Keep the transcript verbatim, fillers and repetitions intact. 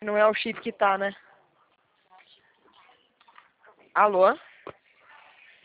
Não é o chip que tá, né? Alô?